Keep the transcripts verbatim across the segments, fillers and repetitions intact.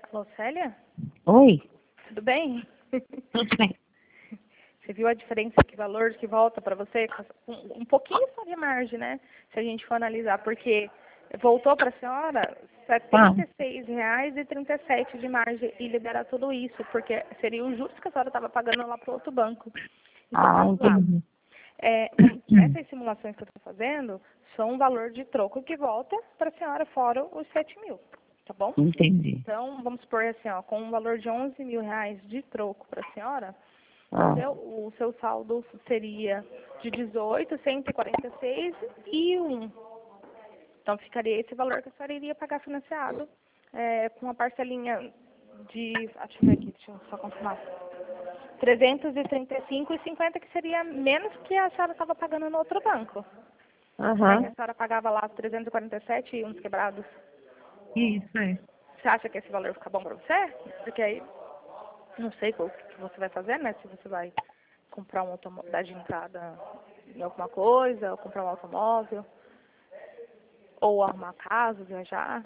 Alô, Célia? Oi, Tudo bem? tudo bem? Você viu a diferença de valor que volta para você? Um, um pouquinho só de margem, né? Se a gente for analisar, porque voltou para a senhora setenta e seis reais e trinta e sete centavos de margem e liberar tudo isso, porque seria o juros que a senhora estava pagando lá para o outro banco. Então, Ah, vamos lá. entendi. É, um, essas simulações que eu estou fazendo são um valor de troco que volta para a senhora fora os sete mil, tá bom? Entendi. Então, vamos supor assim, ó, com um valor de onze mil reais de troco para a senhora, Ah, o seu, o seu saldo seria de dezoito, cento e quarenta e seis e um. Então, ficaria esse valor que a senhora iria pagar financiado, é, com a parcelinha de, ah, deixa eu ver aqui, deixa eu só confirmar, trezentos e trinta e cinco e cinquenta, que seria menos que a senhora estava pagando no outro banco. Né? Que aham. a senhora pagava lá trezentos e quarenta e sete e uns quebrados. Isso é. Você acha que esse valor fica bom para você? Porque aí, não sei o que você vai fazer, né? Se você vai comprar um automóvel, dar de entrada em alguma coisa, ou comprar um automóvel, ou arrumar casa, viajar.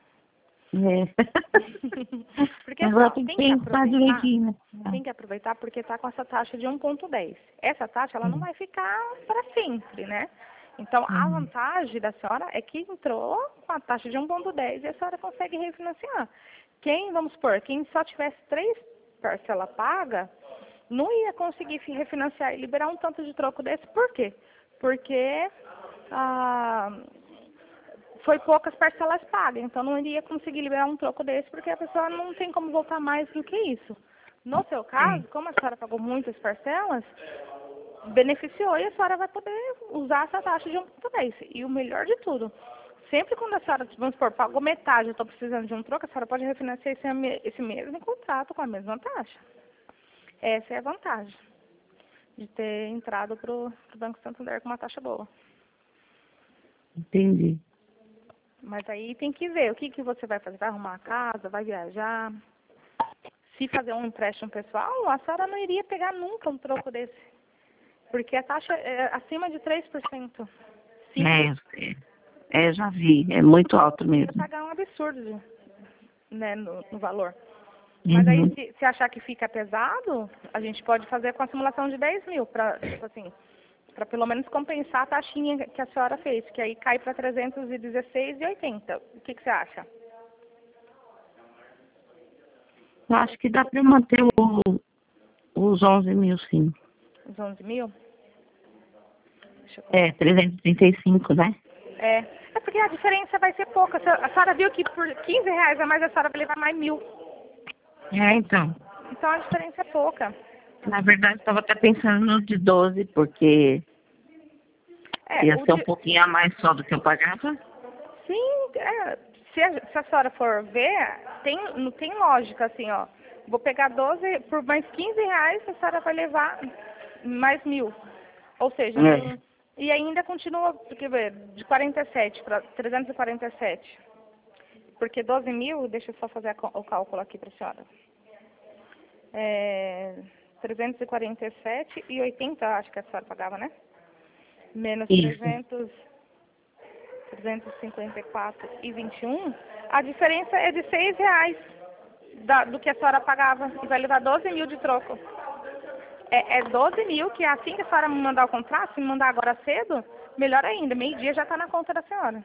É. Porque assim, Agora ó, tem que tem que pensar aproveitar, direitinho, né? tem que aproveitar porque tá com essa taxa de um ponto dez. Essa taxa, ela não Hum, vai ficar para sempre, né? Então, a hum. vantagem da senhora é que entrou com a taxa de um ponto dez e a senhora consegue refinanciar. Quem, vamos supor, quem só tivesse três parcelas paga, não ia conseguir fi- refinanciar e liberar um tanto de troco desse. Por quê? Porque ah, foi poucas parcelas pagas, então não iria conseguir liberar um troco desse porque a pessoa não tem como voltar mais do que isso. No seu caso, Sim. como a senhora pagou muitas parcelas, beneficiou e a senhora vai poder usar essa taxa de um ponto dez. E o melhor de tudo, sempre quando a senhora, vamos supor, pagou metade, eu estou precisando de um troco, a senhora pode refinanciar esse, ame- esse mesmo contrato com a mesma taxa. Essa é a vantagem de ter entrado para o Banco Santander com uma taxa boa. Entendi. Mas aí tem que ver o que, que você vai fazer. Vai arrumar a casa, vai viajar. Se fazer um empréstimo pessoal, a senhora não iria pegar nunca um troco desse. Porque a taxa é acima de três por cento. É, cinco por cento. eu sei. É, já vi. É muito alto Você ia mesmo. pagar um absurdo, né, no, no valor. Mas aí, Uhum. se, se achar que fica pesado, a gente pode fazer com a simulação de dez mil, para, tipo assim, para pelo menos compensar a taxinha que a senhora fez, que aí cai para trezentos e dezesseis e oitenta. O que, que você acha? Eu acho que dá para manter o, os onze mil, sim. Os onze mil? Deixa eu É, colocar. trezentos e trinta e cinco, né? É, é porque a diferença vai ser pouca. A senhora a senhora viu que por quinze reais a mais a senhora vai levar mais mil. É, então. Então a diferença é pouca. Na verdade, estava até pensando no de doze, porque É, ia o ser um de, pouquinho a mais só do que eu pagava. sim, é, se, a, se a senhora for ver, tem, não tem lógica assim, ó. Vou pegar doze por mais quinze reais, a senhora vai levar mais mil. Ou seja, É. não, e ainda continua, porque vê, de quarenta e sete para trezentos e quarenta e sete. Porque doze mil, deixa eu só fazer a co- o cálculo aqui para a senhora. É, trezentos e quarenta e sete e oitenta, acho que a senhora pagava, né? Menos Isso. trezentos, trezentos e cinquenta e quatro e vinte e um, a diferença é de seis reais da, do que a senhora pagava. E vai levar doze mil de troco. É, é doze mil que assim que a senhora me mandar o contrato, se me mandar agora cedo, melhor ainda. Meio-dia já está na conta da senhora.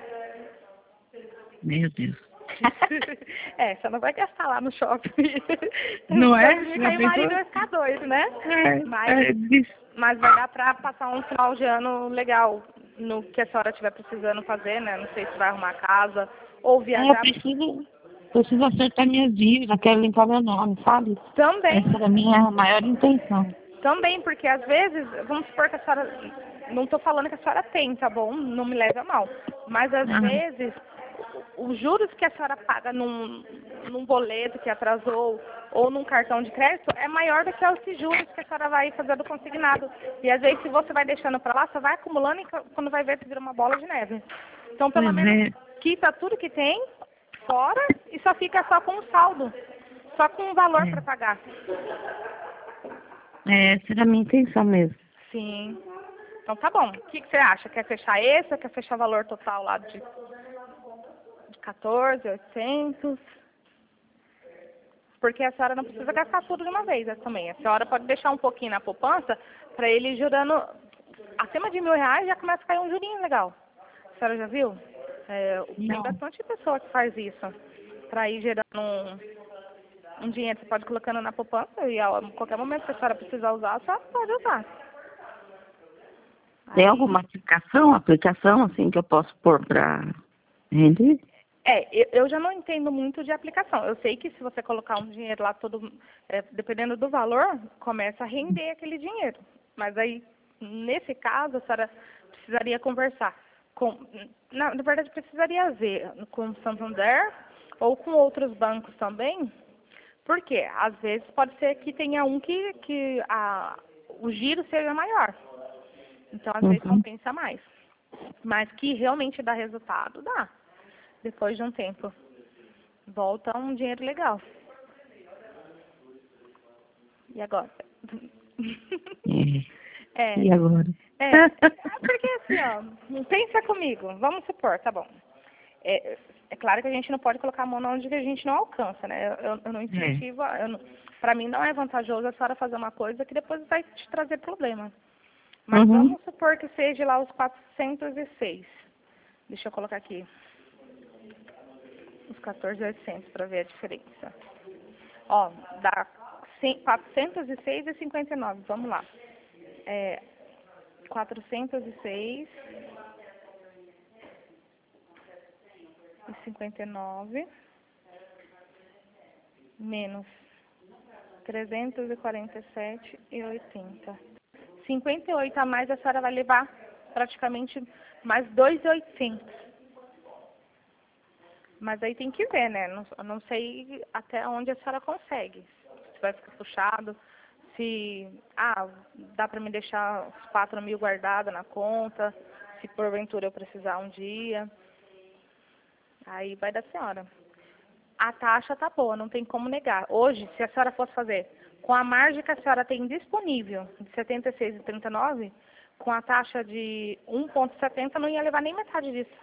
Meu Deus. É, você não vai gastar lá no shopping. Não é? Dois mil que Já aí o marido pensou? vai ficar doido, né? É, Mas, é disso. mas vai dar pra passar um final de ano legal no que a senhora estiver precisando fazer, né? Não sei se vai arrumar casa ou É, eu viajar. preciso, preciso acertar minhas dívidas, quero limpar meu nome, sabe? Também, Essa era a minha maior intenção. também, porque às vezes, vamos supor que a senhora, não estou falando que a senhora tem, tá bom? Não me leve a mal. Mas às Ah, vezes, os juros que a senhora paga num, num boleto que atrasou ou num cartão de crédito é maior do que os juros que a senhora vai fazer do consignado. E às vezes, se você vai deixando para lá, você vai acumulando e quando vai ver, você vira uma bola de neve. Então, pelo pois menos, é, quita tudo que tem fora e só fica só com o saldo, só com o valor para é, pagar. é, essa era a minha intenção mesmo. Sim. Então tá bom. O que, que você acha? Quer fechar esse ou quer fechar o valor total lá de, de quatorze, oitocentos? Porque a senhora não precisa gastar tudo de uma vez, né, também. A senhora pode deixar um pouquinho na poupança para ele ir jurando acima de mil reais, já começa a cair um jurinho legal. A senhora já viu? É, tem Não. bastante pessoa que faz isso. Para ir gerando um, um dinheiro, você pode ir colocando na poupança e a qualquer momento que a senhora precisar usar, a senhora pode usar. Tem Aí, alguma aplicação, aplicação assim que eu posso pôr para render? É, eu, eu já não entendo muito de aplicação. Eu sei que se você colocar um dinheiro lá, todo, é, dependendo do valor, começa a render aquele dinheiro. Mas aí, nesse caso, a senhora precisaria conversar com... Na, na verdade, precisaria ver com o Santander ou com outros bancos também. Por quê? Às vezes pode ser que tenha um que, que a, o giro seja maior. Então, às vezes, Uhum. compensa mais. Mas que realmente dá resultado, dá. Depois de um tempo. Volta um dinheiro legal. E agora? É. É. E agora? É. Porque assim, ó, pensa comigo. Vamos supor, tá bom. É, é claro que a gente não pode colocar a mão onde a gente não alcança, né? Eu, eu não incentivo, eu não, pra mim não é vantajoso a senhora fazer uma coisa que depois vai te trazer problema. Mas Uhum. vamos supor que seja lá os quatrocentos e seis. Deixa eu colocar aqui. Os quatorze mil e oitocentos para ver a diferença. Ó, dá quatrocentos e seis e cinquenta e nove. Vamos lá. É, quatrocentos e seis e cinquenta e nove menos trezentos e quarenta e sete e oitenta. cinquenta e oito a mais a senhora vai levar praticamente mais dois mil e oitocentos. Mas aí tem que ver, né? Não, eu não sei até onde a senhora consegue. Se vai ficar puxado, se... Ah, dá para me deixar os quatro mil guardados na conta, se porventura eu precisar um dia. Aí vai da senhora. A taxa tá boa, não tem como negar. Hoje, se a senhora fosse fazer com a margem que a senhora tem disponível, de setenta e seis e trinta e nove, com a taxa de um vírgula setenta, não ia levar nem metade disso.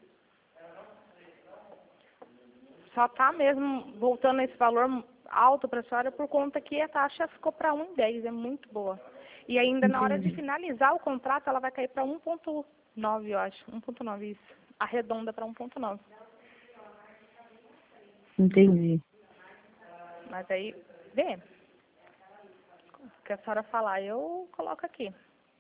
Só tá mesmo voltando esse valor alto para a senhora por conta que a taxa ficou para um vírgula dez, é muito boa. E ainda na hora de Entendi. finalizar o contrato, ela vai cair para um vírgula nove, eu acho. um vírgula nove, isso. Arredonda para um vírgula nove. Entendi. Mas aí, vê. O que a senhora falar, eu coloco aqui.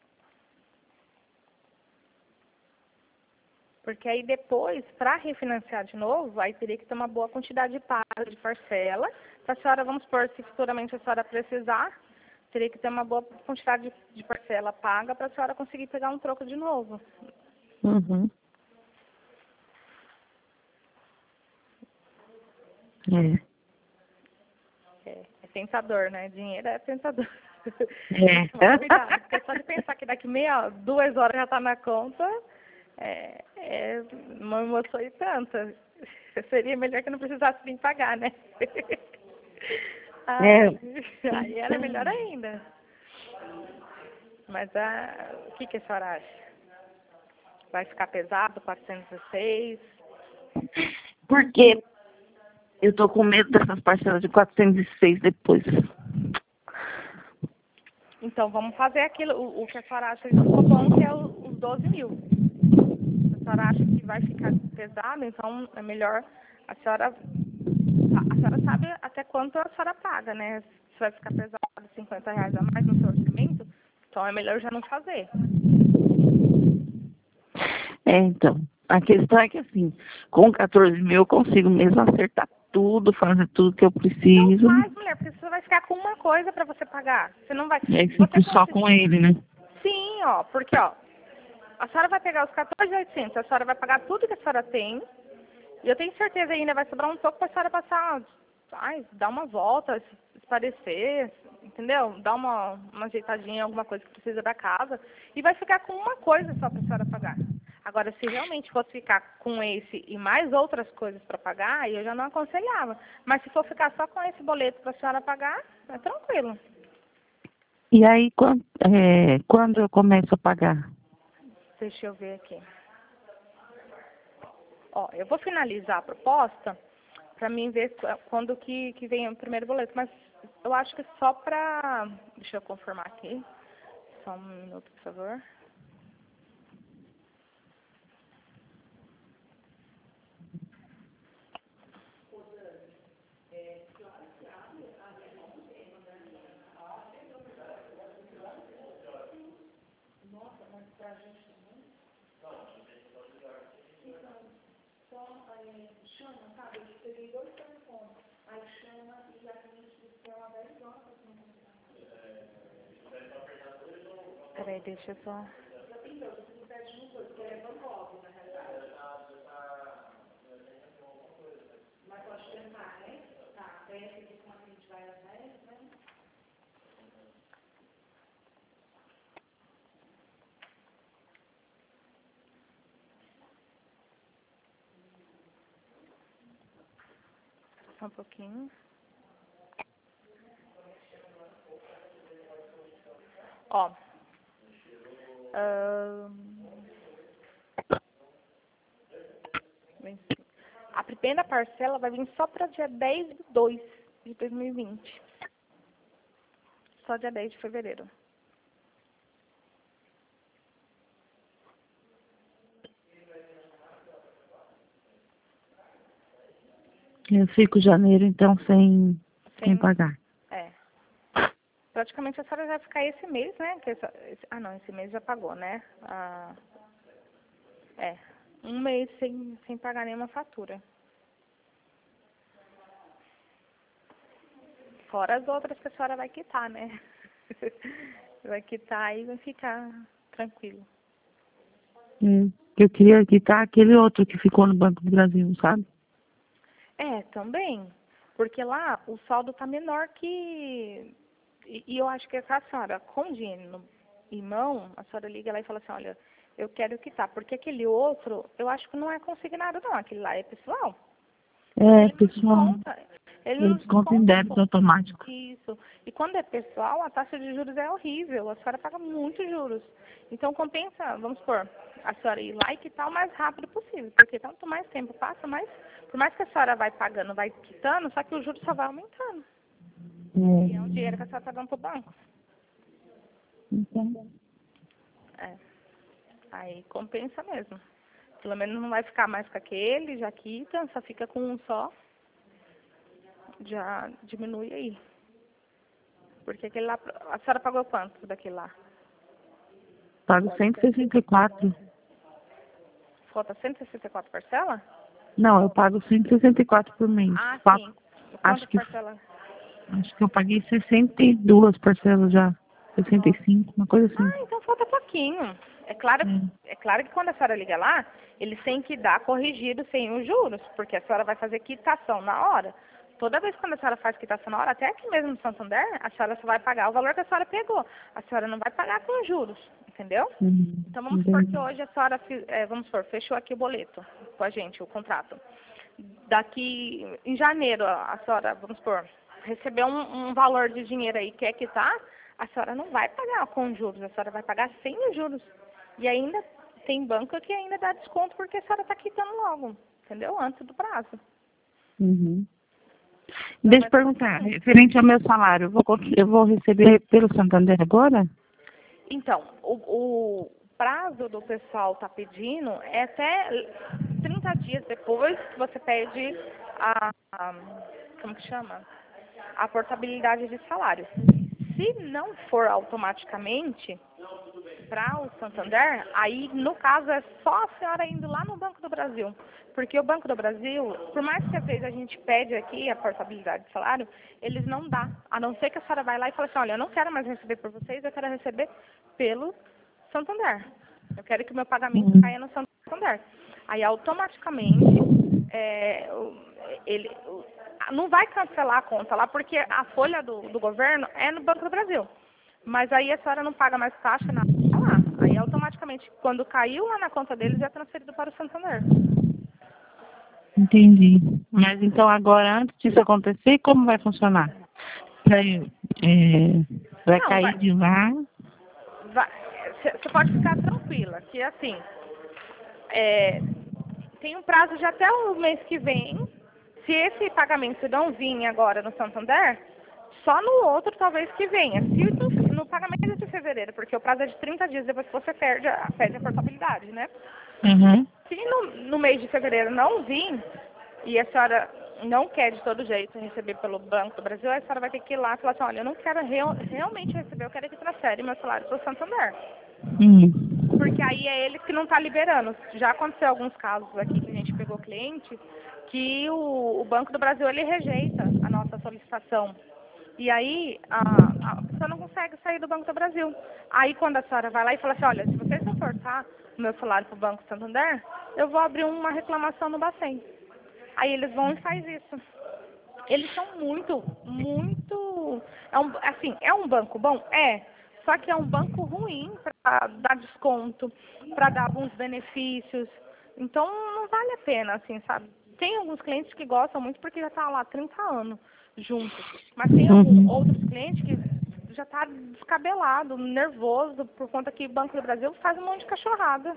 Porque aí depois, para refinanciar de novo, aí teria que ter uma boa quantidade de paga de parcela. Se a senhora, vamos supor, se futuramente a senhora precisar, teria que ter uma boa quantidade de, de parcela paga para a senhora conseguir pegar um troco de novo. Uhum. É. É, é tentador, né? Dinheiro é tentador. Tem É. que tomar cuidado, porque só de pensar que daqui meia, duas horas já está na conta, é, é uma emoção e tanta. Seria melhor que não precisasse vir pagar, né? É. Ai, aí era melhor ainda. Mas ah, o que, que a senhora acha? Vai ficar pesado, quatrocentos e seis? Porque eu tô com medo dessas parcelas de quatrocentos e seis depois. Então, vamos fazer aquilo, o, o que a senhora acha que ficou bom, que é o- os doze mil. Se a senhora acha que vai ficar pesado, então é melhor a senhora... A senhora sabe até quanto a senhora paga, né? Se vai ficar pesado cinquenta reais a mais no seu orçamento, então é melhor já não fazer. É, então. A questão é que assim, com quatorze mil eu consigo mesmo acertar tudo, fazer tudo que eu Então preciso. faz, mulher, porque você vai ficar com uma coisa para você pagar. Você não vai... E aí Se você fico só conseguir... com ele, né? Sim, ó, porque, ó, a senhora vai pegar os quatorze mil e oitocentos, a senhora vai pagar tudo que a senhora tem, e eu tenho certeza ainda vai sobrar um pouco para a senhora passar, ai, dar uma volta, esparecer, entendeu? Dar uma, uma ajeitadinha em alguma coisa que precisa da casa, e vai ficar com uma coisa só para a senhora pagar. Agora, se realmente fosse ficar com esse e mais outras coisas para pagar, aí eu já não aconselhava. Mas se for ficar só com esse boleto para a senhora pagar, é tranquilo. E aí, quando, é, quando eu começo a pagar? Deixa eu ver aqui. Ó, eu vou finalizar a proposta pra mim ver qu- quando que, que vem o primeiro boleto. Mas eu acho que só pra... Deixa eu confirmar aqui. Só um minuto, por favor. Peraí, deixa eu só... Só um pouquinho. Ó. ahn, bem, a primeira parcela vai vir só para dia dez de dois de dois mil e vinte. Só dia dez de fevereiro. Eu fico janeiro, então, sem, sem Sem, pagar. é. Praticamente a senhora vai ficar esse mês, né? Que essa- esse- ah, não, esse mês já pagou, né? Ah, é. Um mês sem, sem pagar nenhuma fatura. Fora as outras que a senhora vai quitar, né? Vai quitar e vai ficar tranquilo. É, eu queria quitar aquele outro que ficou no Banco do Brasil, sabe? É, também. Porque lá o saldo tá menor que... E, e eu acho que a senhora, com dinheiro no, em mão, a senhora liga lá e fala assim, olha, eu quero quitar. Porque aquele outro, eu acho que não é consignado, não. Aquele lá é pessoal. É, Ele não pessoal, desconta. Ele não eles contam em desconta débito imposto. automático. Isso. E quando é pessoal, a taxa de juros é horrível. A senhora paga muitos juros. Então compensa, vamos supor, a senhora ir lá e quitar o mais rápido possível. Porque tanto mais tempo passa, mais, por mais que a senhora vai pagando, vai quitando, só que o juros só vai aumentando. E é um dinheiro que a senhora está dando pro banco. Então, É. Aí compensa mesmo. Pelo menos não vai ficar mais com aquele, já quita, só fica com um só. Já diminui aí. Porque aquele lá, a senhora pagou quanto daquele lá? pago cento e sessenta e quatro. Falta cento e sessenta e quatro parcelas? Não, eu pago cento e sessenta e quatro por mês. Ah, Quatro. sim. Acho Quantas que, parcelas? acho que eu paguei sessenta e duas parcelas já. sessenta e cinco, uma coisa assim. Ah, então falta pouquinho. É claro, É. é claro que quando a senhora liga lá, eles têm que dar corrigido sem os juros, porque a senhora vai fazer quitação na hora. Toda vez quando a senhora faz quitação na hora, até aqui mesmo no Santander, a senhora só vai pagar o valor que a senhora pegou. A senhora não vai pagar com juros, entendeu? Uhum. Então vamos supor que Entendi. hoje a senhora, fi- é, vamos supor, fechou aqui o boleto com a gente, o contrato. Daqui em janeiro, a senhora, vamos supor, recebeu um, um valor de dinheiro aí, quer quitar, a senhora não vai pagar com juros, a senhora vai pagar sem os juros. E ainda tem banco que ainda dá desconto porque a senhora está quitando logo, entendeu? Antes do prazo. Uhum. Então, Deixa eu vai- perguntar, referente ao meu salário, eu vou, conti- eu vou receber pelo Santander agora? Então, o, o prazo do pessoal tá pedindo é até trinta dias depois que você pede a, a como que chama? A portabilidade de salário. Se não for automaticamente para o Santander, aí no caso é só a senhora indo lá no Banco do Brasil. Porque o Banco do Brasil, por mais que às vezes a gente pede aqui a portabilidade de salário, eles não dão. A não ser que a senhora vai lá e fale assim, olha, eu não quero mais receber por vocês, eu quero receber pelo Santander. Eu quero que o meu pagamento Uhum. caia no Santander. Aí automaticamente é, o- ele o- não vai cancelar a conta lá, porque a folha do, do governo é no Banco do Brasil. Mas aí a senhora não paga mais taxa nada lá. Aí automaticamente, quando caiu lá na conta deles, é transferido para o Santander. Entendi. Mas então agora, antes disso acontecer, como vai funcionar? Vai, é, vai Não, cair vai. de lá? Você pode ficar tranquila, que assim, é, tem um prazo de até o mês que vem. Se esse pagamento não vir agora no Santander, só no outro talvez que venha. Se no, no pagamento de fevereiro, porque o prazo é de trinta dias depois que você perde a, perde a portabilidade, né? Uhum. Se no, no mês de fevereiro não vir, e a senhora não quer de todo jeito receber pelo Banco do Brasil, a senhora vai ter que ir lá e falar assim, olha, eu não quero real, realmente receber, eu quero que transfere meu salário para o Santander. Uhum. Porque aí é eles que não tá liberando. Já aconteceu alguns casos aqui que a gente pegou cliente que o, o Banco do Brasil ele rejeita a nossa solicitação. E aí a, a pessoa não consegue sair do Banco do Brasil. Aí quando a senhora vai lá e fala assim, olha, se você reportar o meu salário para o Banco Santander, eu vou abrir uma reclamação no Bacen. Aí eles vão e faz isso. Eles são muito, muito... É um, assim, é um banco bom? É. Só que é um banco ruim para dar desconto, para dar alguns benefícios. Então, não vale a pena, assim, sabe? Tem alguns clientes que gostam muito porque já está lá há trinta anos juntos. Mas tem alguns Uhum. outros clientes que já está descabelado, nervoso, por conta que o Banco do Brasil faz um monte de cachorrada.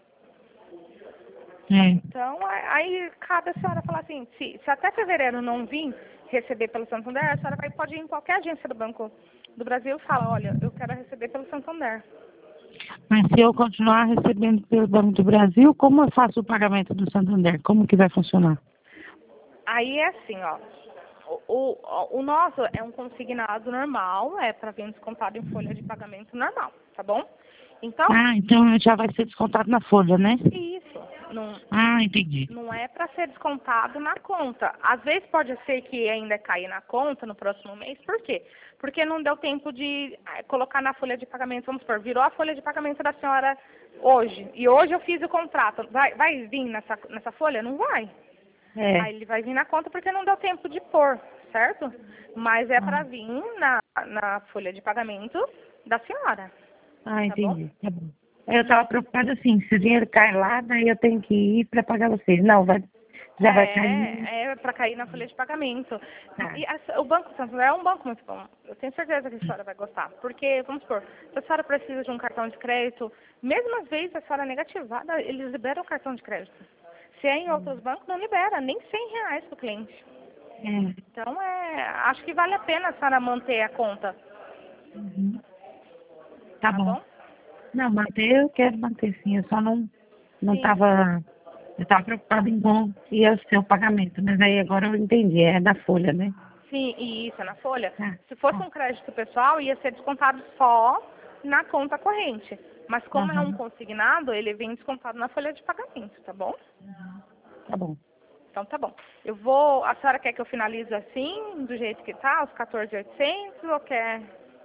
É. Então, aí cabe a senhora falar assim, se, se até fevereiro não vir receber pelo Santander, a senhora vai, pode ir em qualquer agência do Banco do Brasil e fala, olha, eu quero receber pelo Santander. Mas se eu continuar recebendo pelo Banco do Brasil, como eu faço o pagamento do Santander? Como que vai funcionar? Aí é assim, ó, o, o, o nosso é um consignado normal, é para vir descontado em folha de pagamento normal, tá bom? Então, Ah, então já vai ser descontado na folha, né? isso, não, Ah, entendi. não é para ser descontado na conta. Às vezes pode ser que ainda caia na conta no próximo mês. Por quê? Porque não deu tempo de eh, colocar na folha de pagamento. Vamos supor, virou a folha de pagamento da senhora hoje. E hoje eu fiz o contrato. Vai, vai vir nessa, nessa folha? Não vai. É. Aí ele vai vir na conta porque não deu tempo de pôr, certo? Mas é para vir na, na folha de pagamento da senhora. Ah, Tá bom? entendi. Tá bom. Eu estava preocupada assim, se o dinheiro cai lá, daí eu tenho que ir para pagar vocês. Não, vai, já vai cair. É, é para cair na folha de pagamento. Tá. E a- o Banco Santander é um banco muito bom. Eu tenho certeza que a senhora vai gostar. Porque, vamos supor, se a senhora precisa de um cartão de crédito, mesmo às vezes a senhora é negativada, eles liberam o cartão de crédito. Se é em outros bancos, não libera, nem cem reais para o cliente. É. Então, é, acho que vale a pena a senhora manter a conta. Uhum. Tá Tá bom. bom? Não, manter eu quero manter sim. Eu só não não Sim. estava. Eu estava preocupada em como ia ser o pagamento, mas aí agora eu entendi, é da folha, né? Sim, e isso é na folha. Tá. Se fosse um crédito pessoal, ia ser descontado só na conta corrente. Mas como é um Uhum. consignado, ele vem descontado na folha de pagamento, tá bom? Tá bom. Então tá bom. Eu vou. A senhora quer que eu finalize assim, do jeito que tá, os quatorze mil e oitocentos, ou quer?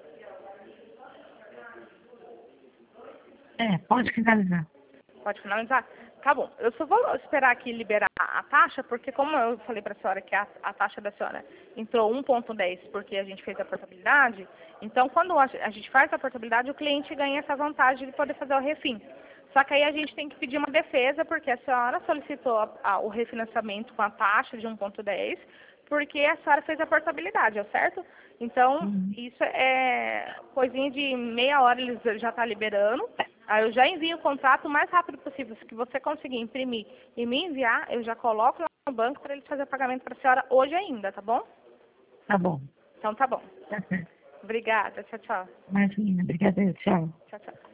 É, pode finalizar. Pode finalizar? Tá bom. Eu só vou esperar aqui liberar a taxa, porque como eu falei para a senhora que a, a taxa da senhora entrou um ponto dez porque a gente fez a portabilidade, então quando a, a gente faz a portabilidade, o cliente ganha essa vantagem de poder fazer o refim. Só que aí a gente tem que pedir uma defesa, porque a senhora solicitou a, a, o refinanciamento com a taxa de um ponto dez, porque a senhora fez a portabilidade, é certo? Então, Uhum. isso é coisinha de meia hora, eles já estão liberando. Aí eu já envio o contrato o mais rápido possível. Se você conseguir imprimir e me enviar, eu já coloco lá no banco para eles fazerem o pagamento para a senhora hoje ainda, tá bom? Tá bom. Então tá bom. Tá certo. Obrigada. Tchau, tchau. Imagina, obrigada, tchau. Tchau, tchau.